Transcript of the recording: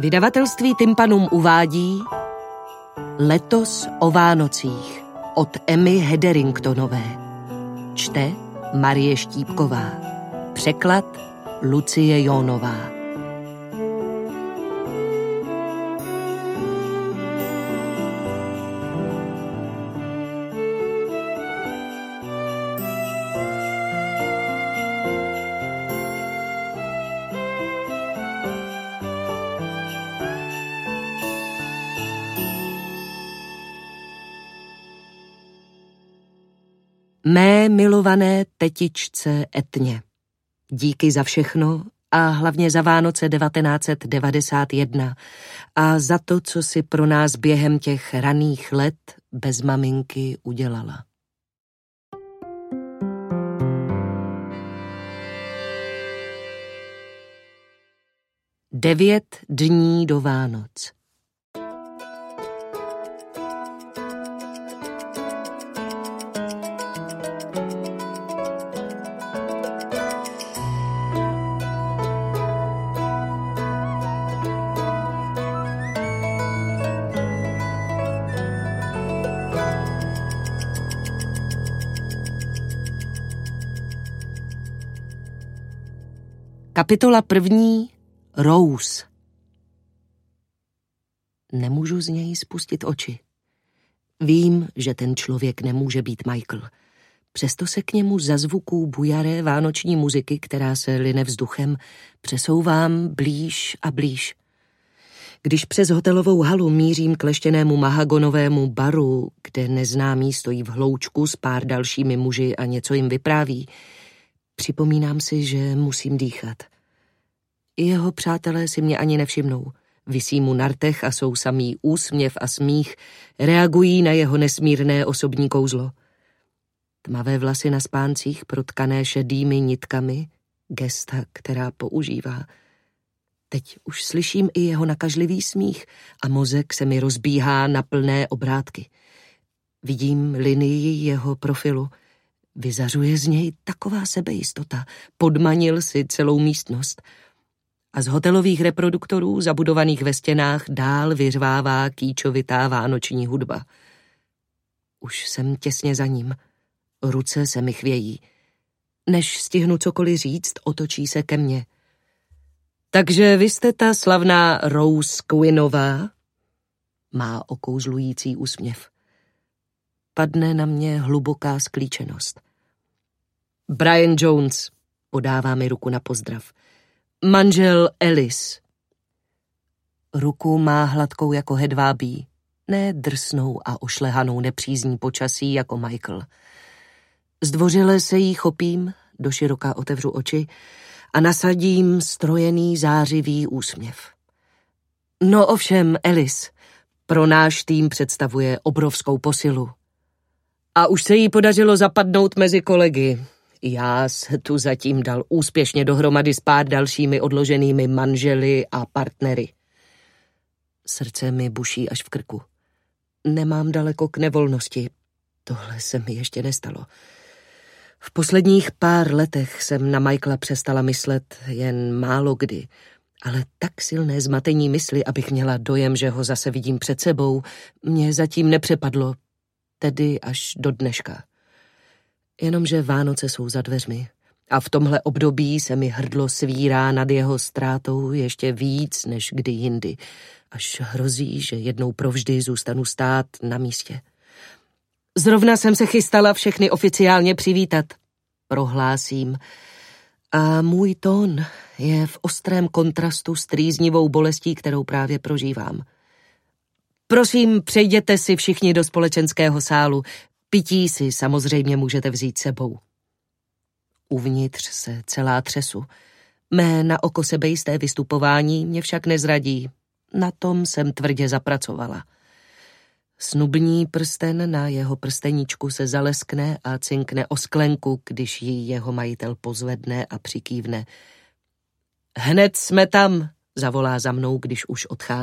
Vydavatelství Tympanum uvádí Letos o Vánocích od Emmy Hetheringtonové. Čte Marie Štípková. Překlad Lucie Jónová. Mé milované tetičce Etně. Díky za všechno a hlavně za Vánoce 1991 a za to, co si pro nás během těch raných let bez maminky udělala. Devět dní do Vánoc. Kapitola 1. Rose. Nemůžu z něj spustit oči. Vím, že ten člověk nemůže být Michael. Přesto se k němu za zvuků bujaré vánoční muziky, která se line vzduchem, přesouvám blíž a blíž. Když přes hotelovou halu mířím k leštěnému mahagonovému baru, kde neznámý stojí v hloučku s pár dalšími muži a něco jim vypráví, připomínám si, že musím dýchat. Jeho přátelé si mě ani nevšimnou. Visí mu na rtech a jsou samý úsměv a smích, reagují na jeho nesmírné osobní kouzlo. Tmavé vlasy na spáncích protkané šedými nitkami, gesta, která používá. Teď už slyším i jeho nakažlivý smích a mozek se mi rozbíhá na plné obrátky. Vidím linii jeho profilu. Vyzařuje z něj taková sebejistota. Podmanil si celou místnost. A z hotelových reproduktorů zabudovaných ve stěnách dál vyřvává kýčovitá vánoční hudba. Už jsem těsně za ním. Ruce se mi chvějí. Než stihnu cokoliv říct, otočí se ke mně. Takže vy jste ta slavná Rose Quinnová? Má okouzlující úsměv. Padne na mě hluboká sklíčenost. Brian Jones, podává mi ruku na pozdrav. Manžel Alice. Ruku má hladkou jako hedvábí, ne drsnou a ošlehanou nepřízní počasí jako Michael. Zdvořile se jí chopím, doširoka otevřu oči a nasadím strojený zářivý úsměv. No ovšem, Alice, pro náš tým představuje obrovskou posilu. A už se jí podařilo zapadnout mezi kolegy. Já se tu zatím dal úspěšně dohromady s pár dalšími odloženými manželi a partnery. Srdce mi buší až v krku. Nemám daleko k nevolnosti. Tohle se mi ještě nestalo. V posledních pár letech jsem na Michaela přestala myslet jen málo kdy, ale tak silné zmatení mysli, abych měla dojem, že ho zase vidím před sebou, mě zatím nepřepadlo, tedy až do dneška. Jenomže Vánoce jsou za dveřmi a v tomhle období se mi hrdlo svírá nad jeho ztrátou ještě víc než kdy jindy, až hrozí, že jednou provždy zůstanu stát na místě. Zrovna jsem se chystala všechny oficiálně přivítat, prohlásím, a můj tón je v ostrém kontrastu s trýznivou bolestí, kterou právě prožívám. Prosím, přejděte si všichni do společenského sálu. Pití si samozřejmě můžete vzít sebou. Uvnitř se celá třesu. Mé na oko sebejisté vystupování mě však nezradí. Na tom jsem tvrdě zapracovala. Snubní prsten na jeho prsteníčku se zaleskne a cinkne o sklenku, když ji jeho majitel pozvedne a přikývne. Hned jsme tam, zavolá za mnou, když už odchází.